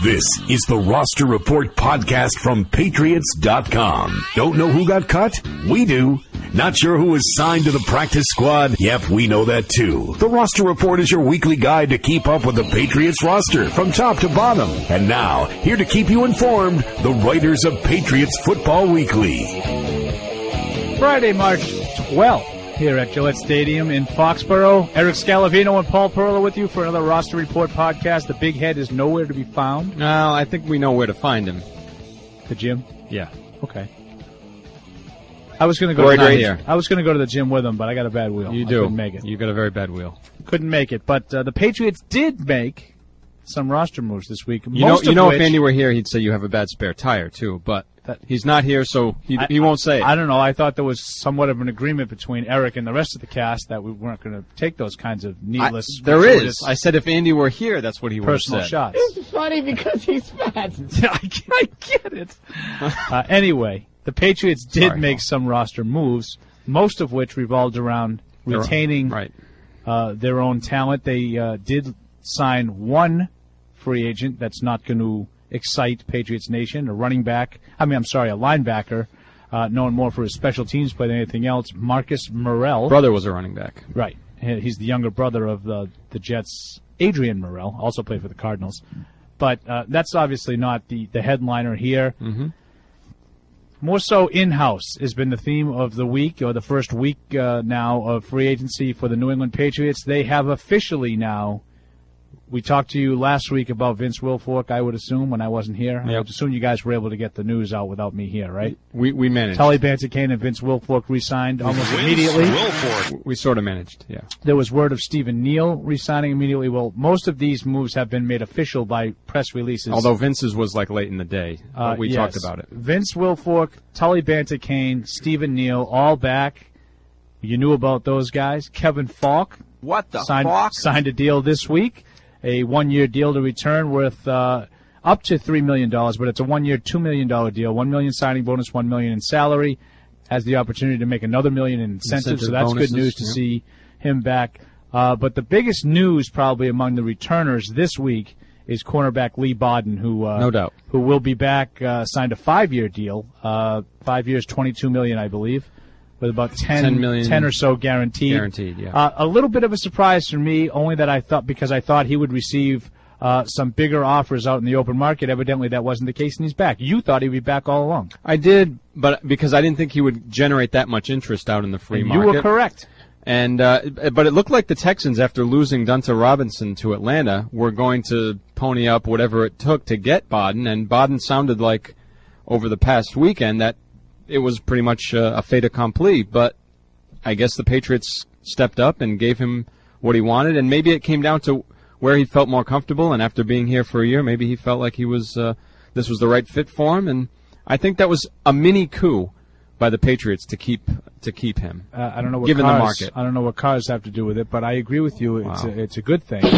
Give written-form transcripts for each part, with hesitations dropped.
This is the Roster Report podcast from Patriots.com. Don't know who got cut? We do. Not sure who was signed to the practice squad? Yep, we know that too. The Roster Report is your weekly guide to keep up with the Patriots roster from top to bottom. And now, here to keep you informed, the writers of Patriots Football Weekly. Friday, March 12th, here at Gillette Stadium in Foxborough. Eric Scalavino and Paul Perla with you for another Roster Report podcast. The big head is nowhere to be found. No, I think we know where to find him. The gym? Yeah. Okay. I was going to go to the gym with him, but I got a bad wheel. You do. I couldn't make it. You got a very bad wheel. Couldn't make it. But the Patriots did make some roster moves this week. You know, if Andy were here, he'd say you have a bad spare tire, too. But he's not here, so he won't say it. I don't know. I thought there was somewhat of an agreement between Eric and the rest of the cast that we weren't going to take those kinds of needless. There is. I said if Andy were here, that's what he would have said. Personal shots. It's funny because he's fat. I get it. Anyway, the Patriots did make some roster moves, most of which revolved around retaining their own talent. They did sign one free agent that's not going to excite Patriots Nation, a linebacker, known more for his special teams play than anything else, Marcus Morrell. Brother was a running back. Right. He's the younger brother of the Jets' Adrian Morrell, also played for the Cardinals. But that's obviously not the headliner here. Mm-hmm. More so in-house has been the theme of the week, or the first week now of free agency for the New England Patriots. They have officially now. We talked to you last week about Vince Wilfork, I would assume, when I wasn't here. Yep. I would assume you guys were able to get the news out without me here, right? We managed. Tully Bantakane and Vince Wilfork re-signed almost immediately. We sort of managed, yeah. There was word of Stephen Neal re-signing immediately. Well, most of these moves have been made official by press releases. Although Vince's was like late in the day. But we talked about it. Vince Wilfork, Tully Bantakane, Stephen Neal, all back. You knew about those guys. Kevin Falk. Signed a deal this week. A one-year deal to return worth up to $3 million, but it's a one-year, $2 million deal. $1 million signing bonus, $1 million in salary. Has the opportunity to make another $1 million in incentives, so that's bonuses, good news to see him back. But the biggest news probably among the returners this week is cornerback Lee Bodden, who no doubt, who will be back. Signed a 5-year deal, 5 years, $22 million, I believe, with about 10 or so guaranteed. Guaranteed, yeah. A little bit of a surprise for me, only that I thought he would receive some bigger offers out in the open market. Evidently, that wasn't the case, and he's back. You thought he'd be back all along. I did, but because I didn't think he would generate that much interest out in the free market. You were correct. And but it looked like the Texans, after losing Dunta Robinson to Atlanta, were going to pony up whatever it took to get Bodden, and Bodden sounded like, over the past weekend, that it was pretty much a fait accompli, but I guess the Patriots stepped up and gave him what he wanted, and maybe it came down to where he felt more comfortable, and after being here for a year, maybe he felt like he was this was the right fit for him, and I think that was a mini coup by the Patriots to keep him. I don't know what given cars, the market. I don't know what cars have to do with it, but I agree with you. Wow. It's a good thing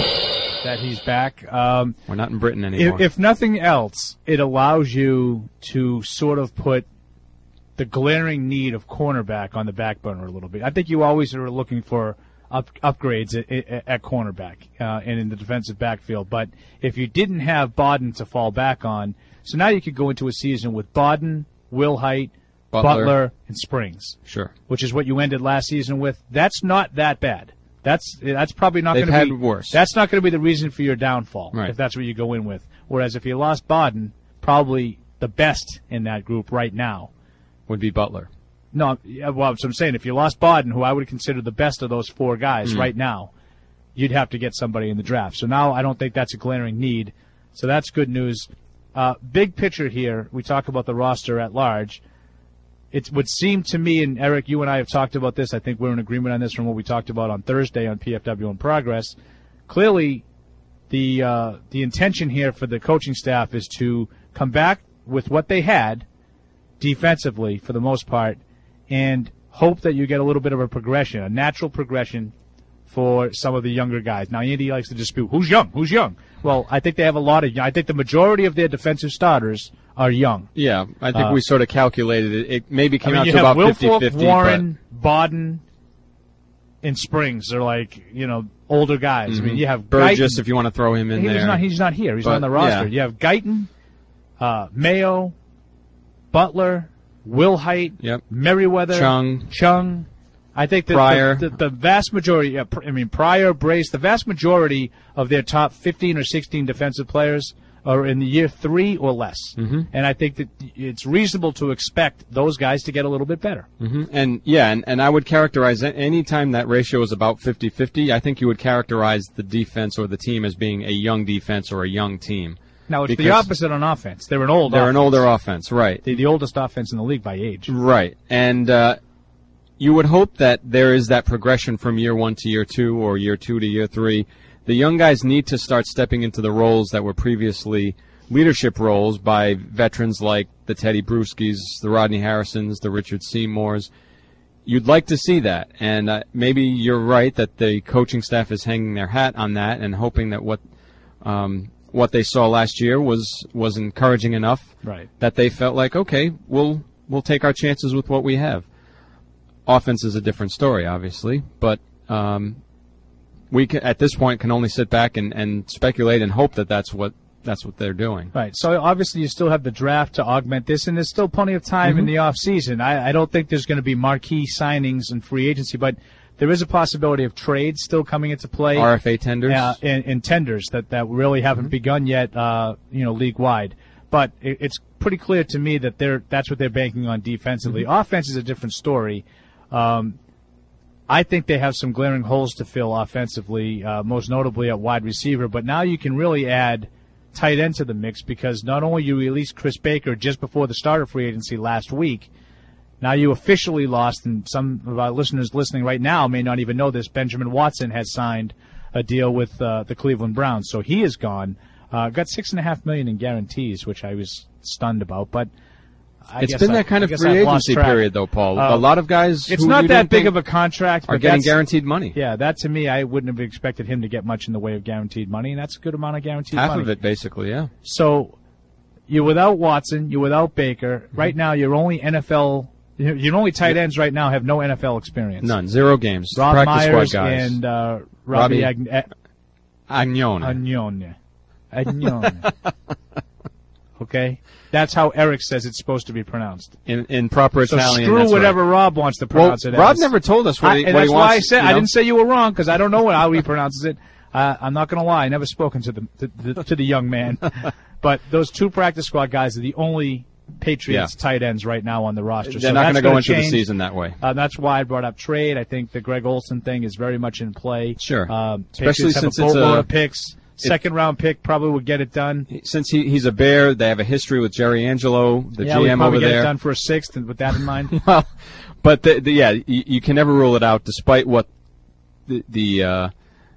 that he's back. We're not in Britain anymore. If nothing else, it allows you to sort of put the glaring need of cornerback on the back burner a little bit. I think you always are looking for upgrades at cornerback and in the defensive backfield. But if you didn't have Bodden to fall back on, so now you could go into a season with Bodden, Wilhite, Butler, and Springs. Sure. Which is what you ended last season with. That's not that bad. That's probably not going to be They've had worse. That's not going to be the reason for your downfall, right, if that's what you go in with. Whereas if you lost Bodden, probably the best in that group right now would be Butler. No, well, so I'm saying if you lost Bodden, who I would consider the best of those 4 guys right now, you'd have to get somebody in the draft. So now I don't think that's a glaring need. So that's good news. Big picture here, we talk about the roster at large. It would seem to me, and Eric, you and I have talked about this, I think we're in agreement on this from what we talked about on Thursday on PFW in Progress. Clearly, the intention here for the coaching staff is to come back with what they had defensively for the most part and hope that you get a little bit of a progression, a natural progression for some of the younger guys. Now, Andy likes to dispute, who's young? Who's young? Well, I think they have a lot of young. I think the majority of their defensive starters are young. Yeah, I think we sort of calculated it. It maybe came out to you about have 50-50. Wilfork, Warren, Bodden, in Springs are like, older guys. I mean, you have Burgess, Guyton. if you want to throw him in there. He's not here. He's But, not on the roster. yeah. You have Guyton, Mayo, Butler, Wilhite, Yep. Merriweather, Chung. I think that Pryor. the vast majority, Pryor, Brace, the vast majority of their top 15 or 16 defensive players are in the year 3 or less. Mm-hmm. And I think that it's reasonable to expect those guys to get a little bit better. Mm-hmm. And I would characterize any time that ratio is about 50-50, I think you would characterize the defense or the team as being a young defense or a young team. Now, it's the opposite on offense. They're an older offense, right. They're the oldest offense in the league by age. Right. And you would hope that there is that progression from year 1 to year 2 or year 2 to year 3. The young guys need to start stepping into the roles that were previously leadership roles by veterans like the Teddy Bruschi's, the Rodney Harrisons, the Richard Seymours. You'd like to see that, and maybe you're right that the coaching staff is hanging their hat on that and hoping that what they saw last year was encouraging enough that they felt like, okay, we'll take our chances with what we have. Offense is a different story, obviously, but we can, at this point, can only sit back and speculate and hope that that's what they're doing. Right. So obviously you still have the draft to augment this, and there's still plenty of time in the off season. I don't think there's going to be marquee signings and free agency, but there is a possibility of trades still coming into play. RFA tenders, and tenders that really haven't begun yet, league wide. But it's pretty clear to me that that's what they're banking on defensively. Offense is a different story. I think they have some glaring holes to fill offensively, most notably at wide receiver. But now you can really add tight end to the mix because not only you released Chris Baker just before the start of free agency last week, now you officially lost, and some of our listeners listening right now may not even know this, Benjamin Watson has signed a deal with the Cleveland Browns. So he is gone. Got $6.5 million in guarantees, which I was stunned about, but it's been that kind of free agency period, though, Paul. A lot of guys. It's not that big of a contract, are getting guaranteed money. Yeah, that to me, I wouldn't have expected him to get much in the way of guaranteed money, and that's a good amount of guaranteed money. Half of it, basically, yeah. So you're without Watson, you're without Baker. Right now, you're only NFL. Your only tight ends right now have no NFL experience. None, 0 games. Rob Practice Myers squad guys. and Robbie Agnone. Okay, that's how Eric says it's supposed to be pronounced. In proper Italian. So screw whatever Rob wants to pronounce it as. Rob never told us what he that's wants. Why I said I didn't say you were wrong because I don't know how he pronounces it. I'm not going to lie. I never spoken to the young man, but those 2 practice squad guys are the only Patriots tight ends right now on the roster. They're not going to go into the season that way. That's why I brought up trade. I think the Greg Olsen thing is very much in play. Sure. Especially since it's a picks. Second-round pick probably would get it done. Since he's a Bear, they have a history with Jerry Angelo, the GM over there. Yeah, probably get it done for a 6th with that in mind. Well, but you can never rule it out, despite what the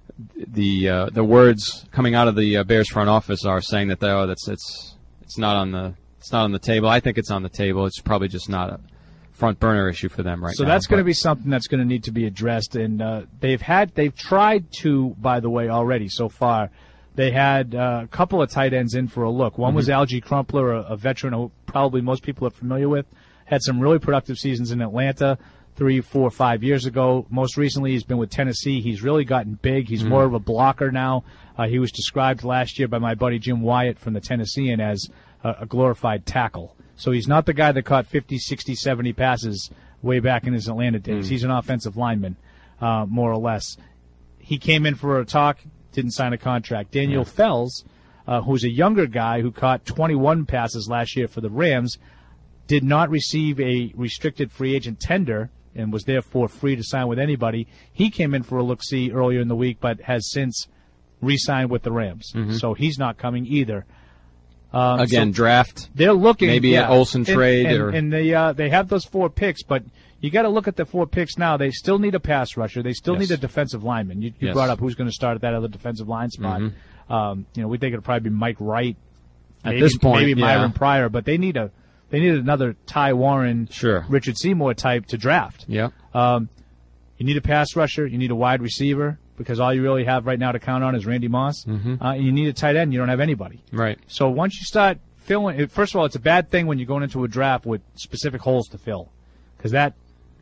words coming out of the Bears front office are saying that it's not on the table. I think it's on the table. It's probably just not a front burner issue for them right now. So that's going to be something that's going to need to be addressed, and they've tried to, by the way, already so far. They had a couple of tight ends in for a look. One was Algie Crumpler, a veteran who probably most people are familiar with. Had some really productive seasons in Atlanta 3, 4, 5 years ago. Most recently, he's been with Tennessee. He's really gotten big. He's more of a blocker now. He was described last year by my buddy Jim Wyatt from the Tennessean as a glorified tackle. So he's not the guy that caught 50, 60, 70 passes way back in his Atlanta days. He's an offensive lineman, more or less. He came in for a talk, didn't sign a contract. Daniel Fells, who's a younger guy who caught 21 passes last year for the Rams, did not receive a restricted free agent tender and was therefore free to sign with anybody. He came in for a look-see earlier in the week, but has since re-signed with the Rams. So he's not coming either. Again, draft. They're looking maybe an Olsen trade, and they have those 4 picks, but you got to look at the 4 picks now. They still need a pass rusher. They still need a defensive lineman. You brought up who's going to start at that other defensive line spot. We think it'll probably be Mike Wright. At this point, maybe Myron Pryor, but they need another Ty Warren, Richard Seymour type to draft. Yeah. You need a pass rusher. You need a wide receiver because all you really have right now to count on is Randy Moss. And you need a tight end. You don't have anybody. Right. So once you start filling, first of all, it's a bad thing when you're going into a draft with specific holes to fill because that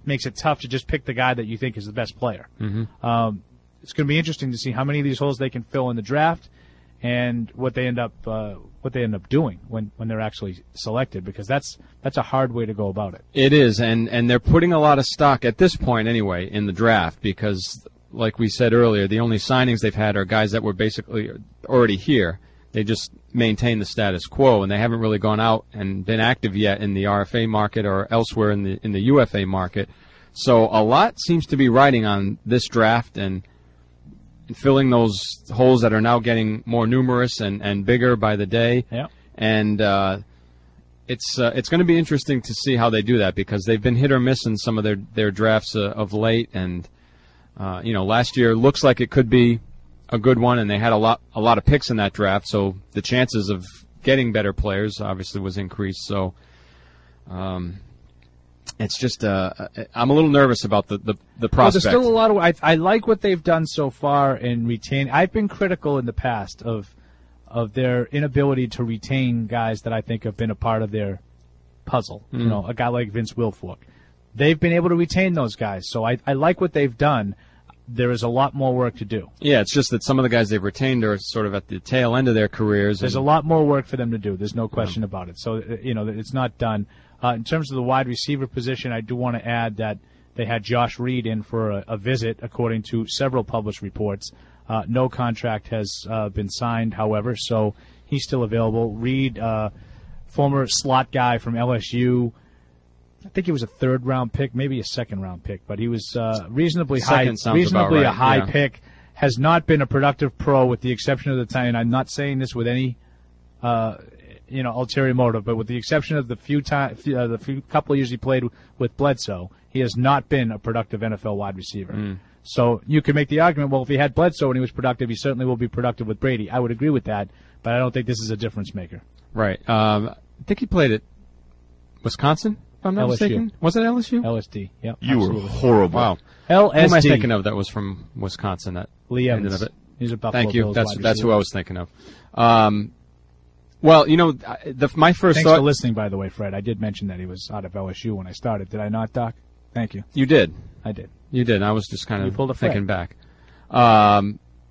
makes it tough to just pick the guy that you think is the best player. Mm-hmm. It's going to be interesting to see how many of these holes they can fill in the draft and what they end up doing when they're actually selected, because that's a hard way to go about it. It is, and they're putting a lot of stock at this point anyway in the draft because, like we said earlier, the only signings they've had are guys that were basically already here. They just maintain the status quo, and they haven't really gone out and been active yet in the RFA market or elsewhere in the UFA market. So a lot seems to be riding on this draft and filling those holes that are now getting more numerous and bigger by the day. Yeah. And it's going to be interesting to see how they do that because they've been hit or miss in some of their drafts of late. And last year looks like it could be a good one, and they had a lot of picks in that draft, so the chances of getting better players obviously was increased. So it's just I'm a little nervous about the prospect. Well, there's still a lot of. I like what they've done so far in retain. I've been critical in the past of their inability to retain guys that I think have been a part of their puzzle. A guy like Vince Wilfork. They've been able to retain those guys, so I like what they've done. There is a lot more work to do. Yeah, it's just that some of the guys they've retained are sort of at the tail end of their careers. There's a lot more work for them to do. There's no question about it. So, it's not done. In terms of the wide receiver position, I do want to add that they had Josh Reed in for a visit, according to several published reports. No contract has been signed, however, so he's still available. Reed, former slot guy from LSU, I think he was a third-round pick, maybe a second-round pick, but he was reasonably high pick. Has not been a productive pro, with the exception of the time. And I'm not saying this with any, ulterior motive, but with the exception of the few couple of years he played with Bledsoe, he has not been a productive NFL wide receiver. So you could make the argument, well, if he had Bledsoe and he was productive, he certainly will be productive with Brady. I would agree with that, but I don't think this is a difference maker. Right. I think he played at Wisconsin. If I'm not mistaken. Was it LSU? LSD, yeah. You absolutely. were horrible. Wow. LSD. Who am I thinking of that was from Wisconsin? That Lee Evans. Of it? He's a Buffalo Thank you. Bills That's who I was thinking of. Well, my first Thanks thought. for listening, by the way, Fred. I did mention that he was out of LSU when I started. Did I not, Doc? Thank you. You did. I did. You did. I was just kind You of pulled a thinking Fred. back.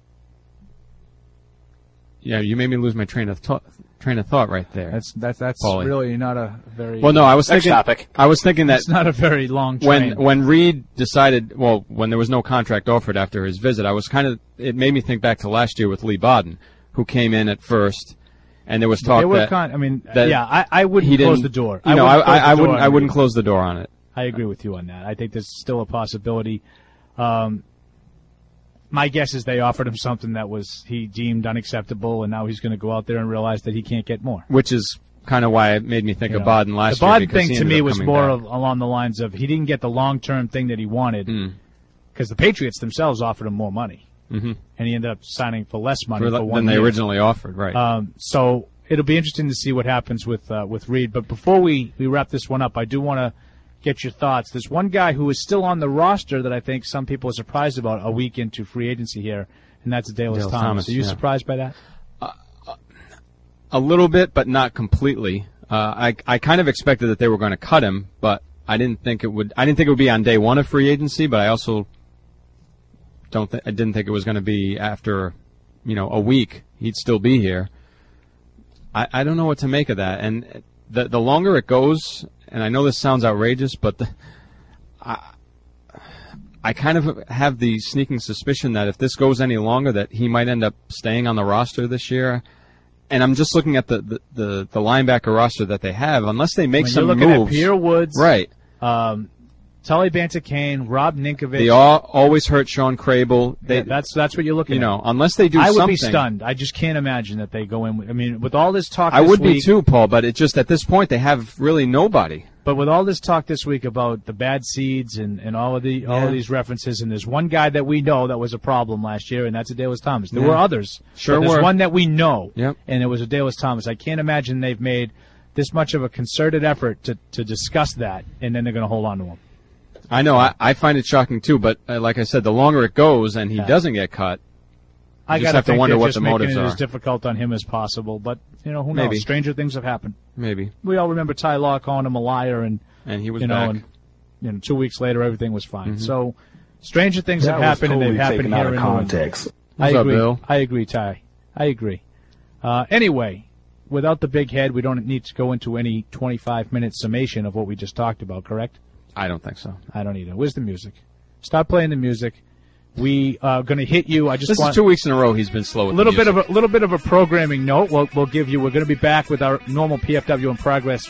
Yeah, you made me lose my train of thought right there. That's Paulie. really not a very. Well, no, I was Next thinking. topic. I was thinking that It's not a very long train. when Reed decided, when there was no contract offered after his visit, it made me think back to last year with Lee Bodden, who came in at first, and there was talk They were that I wouldn't he didn't close the door. I wouldn't close the door on it. I agree with you on that. I think there's still a possibility. My guess is they offered him something that he deemed unacceptable, and now he's going to go out there and realize that he can't get more. Which is kind of why it made me think of Bodden last year. The Bodden thing to me was more along the lines of he didn't get the long-term thing that he wanted because the Patriots themselves offered him more money, and he ended up signing for less money for 1 year. Than they originally offered, right? So it'll be interesting to see what happens with Reed. But before we wrap this one up, I do want to get your thoughts. There's one guy who is still on the roster that I think some people are surprised about a week into free agency here, and that's Dallas Thomas. Are you surprised by that? A little bit, but not completely. I kind of expected that they were going to cut him, but I didn't think it would be on day one of free agency, but I also I didn't think it was going to be after, a week he'd still be here. I don't know what to make of that. And the longer it goes, and I know this sounds outrageous, but I kind of have the sneaking suspicion that if this goes any longer, that he might end up staying on the roster this year. And I'm just looking at the linebacker roster that they have. Unless they make some moves, you're looking at Pierre Woods, right? Tully Banta-Cain, Rob Ninkovich. They always hurt Sean Crable. That's what you're looking at. Unless they do something. I would be stunned. I just can't imagine that they go in. With all this talk I would be too, Paul, but it's just at this point they have really nobody. But with all this talk this week about the bad seeds and all of these references, and there's one guy that we know that was a problem last year, and that's Dallas Thomas. There were others. Sure but there's were. one that we know, Yep. and it was a Dallas Thomas. I can't imagine they've made this much of a concerted effort to discuss that, and then they're going to hold on to him. I know. I find it shocking too, but like I said, the longer it goes and he doesn't get cut, I just have to wonder what the motives making it are. as difficult on him as possible. But who knows? Maybe. Stranger things have happened. Maybe. We all remember Ty Law calling him a liar, and he was back. And 2 weeks later, everything was fine. So stranger things have happened, and they've happened here in context. What's up, Bill? I agree, Ty. I agree. Anyway, without the big head, we don't need to go into any 25-minute summation of what we just talked about, correct? I don't think so. I don't either. Where's the music? Stop playing the music. We are going to hit you. This is 2 weeks in a row he's been slow with a little bit of a programming note. We'll give you. We're going to be back with our normal PFW in Progress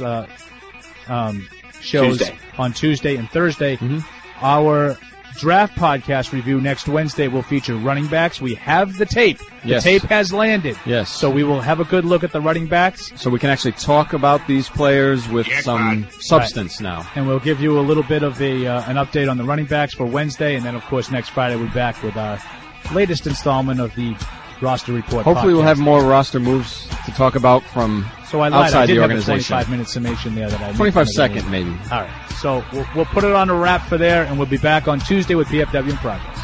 shows on Tuesday and Thursday. Our draft podcast review next Wednesday will feature running backs. We have the tape. The tape has landed. Yes. So we will have a good look at the running backs. So we can actually talk about these players with some substance now. And we'll give you a little bit of an update on the running backs for Wednesday. And then, of course, next Friday we'll be back with our latest installment of the Roster Report Hopefully podcast. We'll have more roster moves to talk about from outside the organization. I did have a 25-minute summation there that I 25-second, maybe. All right. So we'll put it on a wrap for there, and we'll be back on Tuesday with PFW in Progress.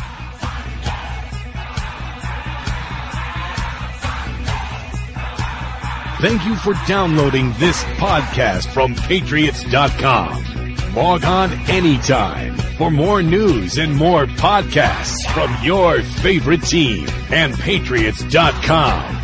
Thank you for downloading this podcast from Patriots.com. Log on anytime for more news and more podcasts from your favorite team and Patriots.com.